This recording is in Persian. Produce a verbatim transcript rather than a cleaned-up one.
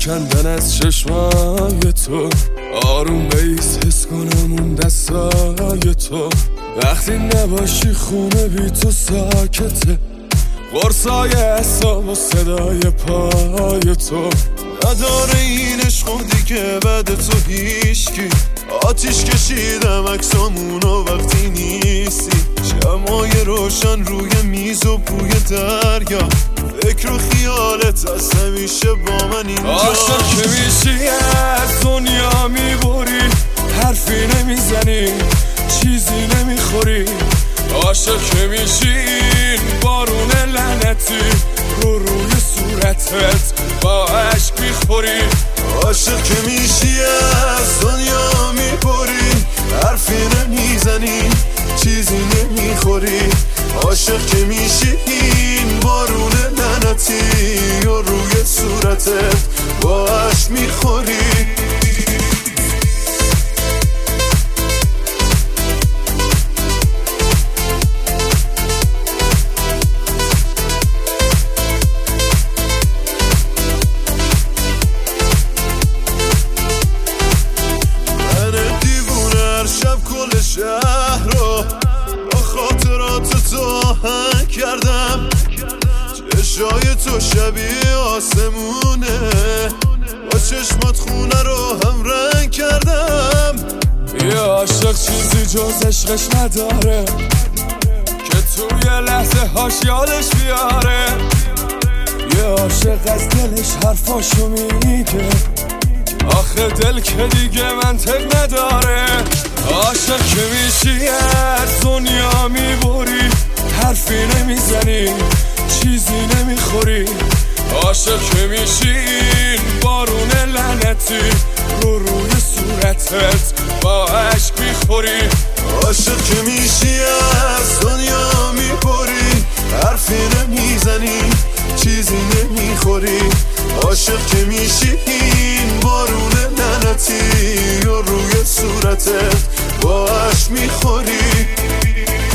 کندن از چشمای تو، آروم بیس حس کنم اون دستای تو. وقتی نباشی خونه بی تو ساکته، قرصای اعصاب و صدای پای تو. نداره این عشق دیگه بعد تو هیچکی. آتیش کشیدم عکسامونو وقتی نیستی، شمای روشن روی میز و بوی دریا، فکر و خیالت از همیشه با من اینجا. عاشق که میشی از دنیا میبری، حرفی نمیزنی چیزی نمیخوری. عاشق که میشی بارون لعنتی رو روی صورتت با عشق میخوری. عاشق که میشی از دنیا میبری، حرفی نمیزنی چیزی نمیخوری. عاشق که میشی این بارون لعنتی و روی صورتت با عشق میخوری. شهر رو با خاطرات تو آهنگ کردم، چشای تو شبیه آسمونه، با چشمات خونه رو هم رنگ کردم. یه عاشق چیزی جز عشقش نداره که توی لحظه هاش یادش بیاره. یه عاشق از دلش حرفاشو میگه، آخه دل که دیگه منطق نداره. عاشق که میشی از دنیا میبری، حرفی نمیزنی چیزی نمیخوری. عاشق که میشی این بارون لعنتی رو روی صورتت با عشق میخوری. عاشق که میشی از دنیا میبری، حرفی نمیزنی چیزی نمیخوری. عاشق که میشی این بارون لعنتی و روی صورتت با عشق میخوری.